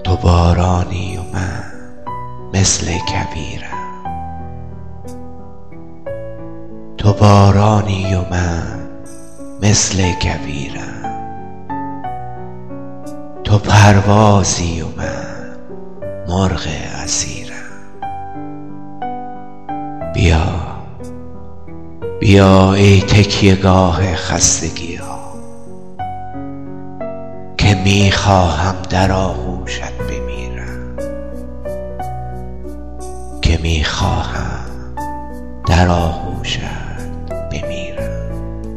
تو بارانی و من مثل کویرم، تو بارانی و من مثل کویرم، تو پروازی و من مرغ اسیرم. بیا بیا ای تکیه گاه خستگی ها که می خواهم در آغوشت بمیرم، که می خواهم در آغوشت بمیرم.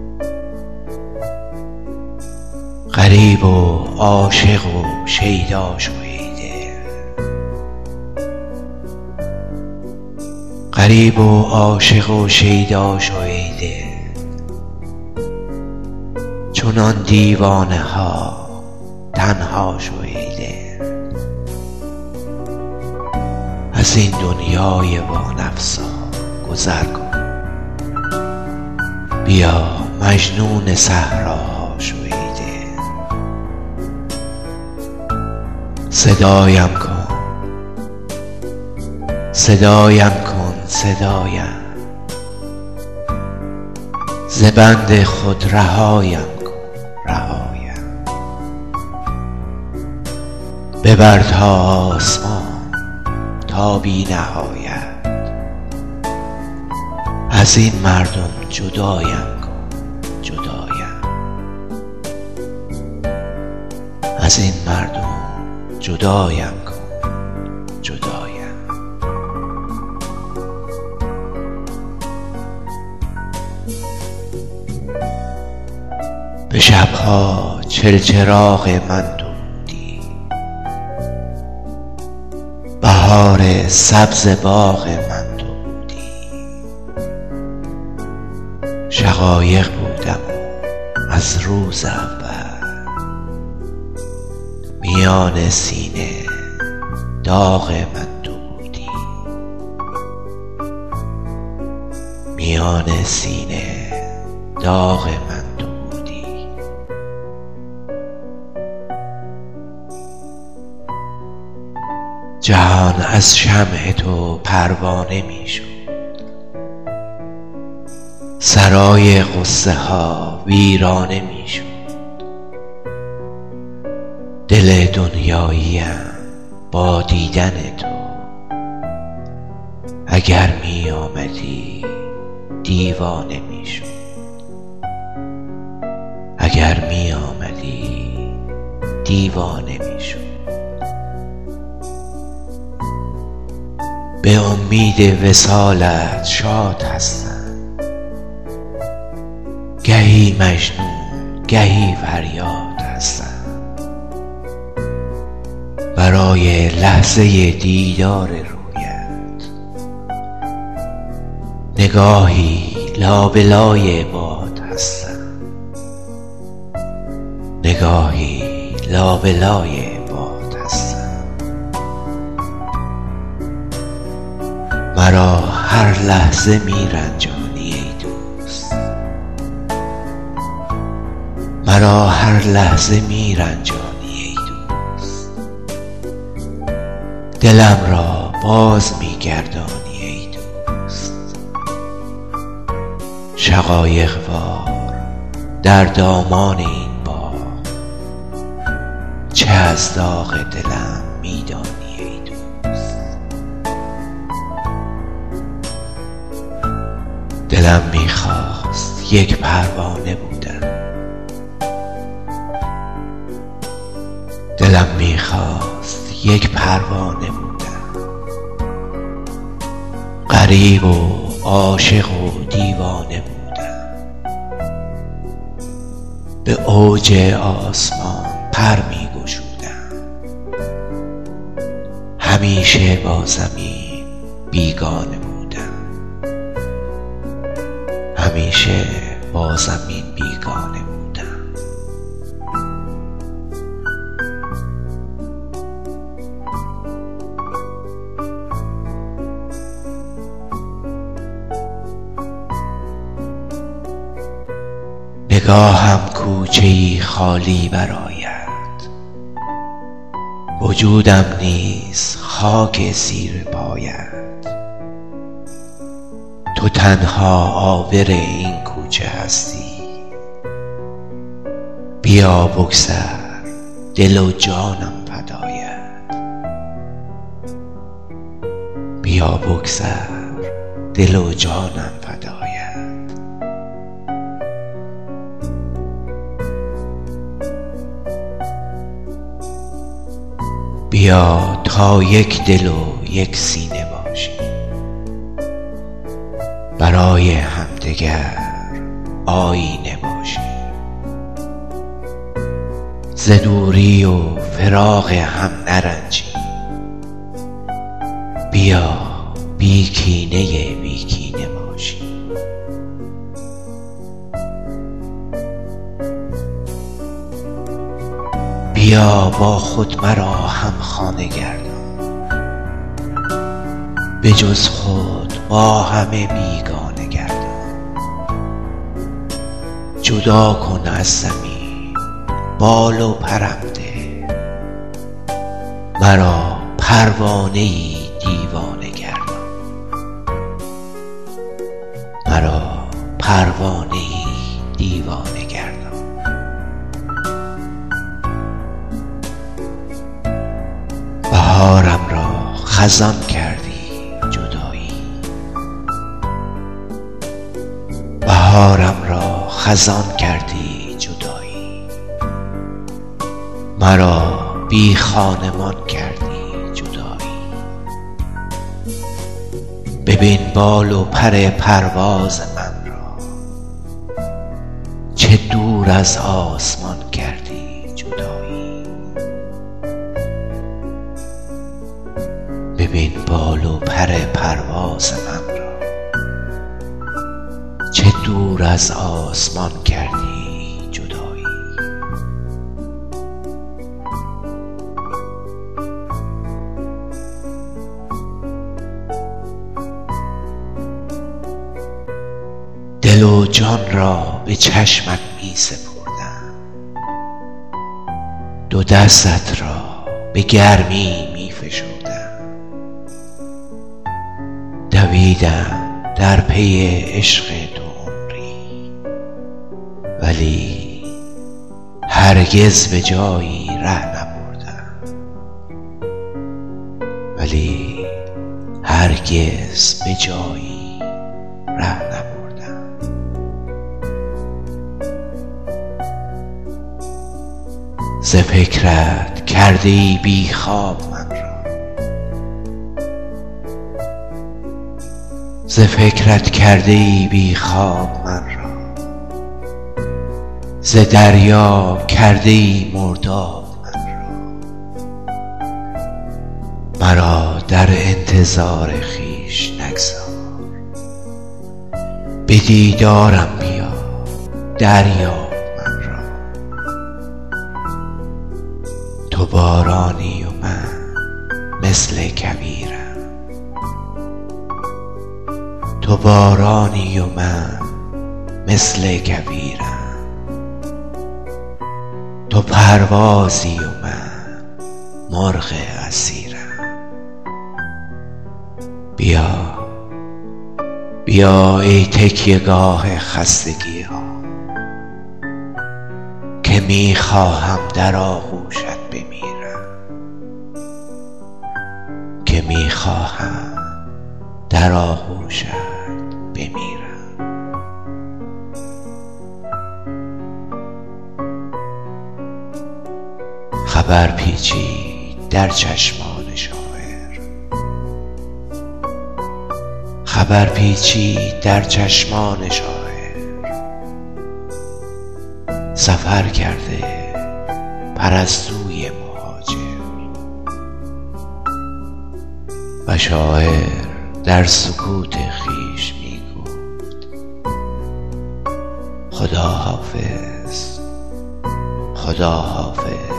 غریب و عاشق و شیدا شو ای دل، غریب و عاشق و شیدا شو ای دل، چنان دیوانه ها تنها شو ای دل. از این دنیای وانفسا گذر کن، بیا مجنون صحراها شو ای دل. صدایم کن صدایم کن صدایم، ز بند خود رهایم کن رهایم. ببر تا آسمان تا بی نهایت، از این مردم جدایم کن جدایم. از این مردم جدایم کن جدایم. به شبها چلچراغ من تو بودی، بهار سبز باغ من تو بودی. شقایق بودم از روز اول، میان سینه داغ من تو بودی. میان سینه داغ من تو بودی. جهان از شمع تو پروانه می شد، سرای غصه ها ویرانه می شد. دل دنیاییم با دیدن تو، اگر می آمدی دیوانه می شد. اگر می آمدی دیوانه می شد. به امید وصالت شاد هستم، گهی مجنون گهی فریاد هستم. برای لحظه دیدار رویت، نگاهی لابلای باد هستم. نگاهی لابلای باد هستم. مرا هر لحظه می رنجانی ای دوست، مرا هر لحظه می رنجانی ای دوست. دلم را باز می گردانی ای دوست. شقایق وار در دامان این باغ، چه از داغ دلم می دانی ای دوست. دلم می خواست یک پروانه بودم، دلم می خواست یک پروانه بودم. غریب و عاشق و دیوانه بودم. به اوج آسمان پر می گشودم، همیشه با زمین بیگانه بودم. همیشه با زمین بیگانه بودم. نگاهم کوچه‌ای خالی برآید، وجودم نیز خاک زیر پایت. تو تنها عابر این کوچه هستی. بیا بگذر، دل و جانم فدایت. بیا بگذر، دل و جانم فدایت. بیا تا یک دل و یک سینه باشیم، برای همدیگر آیینه باشیم. ز دوری و فراق هم نرنجیم. بیا بی کینه بی کینه باشیم. بیا با خود مرا همخانه گردان، به جز خود با همه بیگانه گردان. جدا کن از زمین بال و پرم ده، مرا پروانه ای دیوانه گردان. مرا پروانه ای دیوانه گردان. بهارم را خزان کردی جدایی. بهارم را خزان کردی جدایی. مرا بی خانمان کردی جدایی. ببین بال و پر پرواز من را، چه دور از آسمان کردی جدایی. ببین بال و پر پرواز من را، چه دور از آسمان کردی جدایی. دل و جان را به چشمت می سپردم، دو دستت را به گرمی می فشردم. دویدم در پی عشق تو عمری، ولی هرگز به جایی ره نبردم. ولی هرگز به جایی ره نبردم. ز فکرت کرده ای بی خواب من را. ز فکرت کرده ای بی خواب من را. ز دریا کرده ای مرداب من را. مرا در انتظار خویش نگذار. به دیدارم بیا دریاب من را. تو بارانی و من مثل کویرم. تو بارانی و من مثل کویرم. تو پروازی و من مرغ اسیرم. بیا بیا ای تکیه گاه خستگی ها، که می خواهم در آغوشت بمیرم. که می خواهم در آغوشت بمیرم. خبر پیچید در چشمان شاعر. خبر پیچید در چشمان شاعر. سفر کرده پرستوی مهاجر، و شاعر در سکوت خویش می گفت خدا حافظ، خدا حافظ.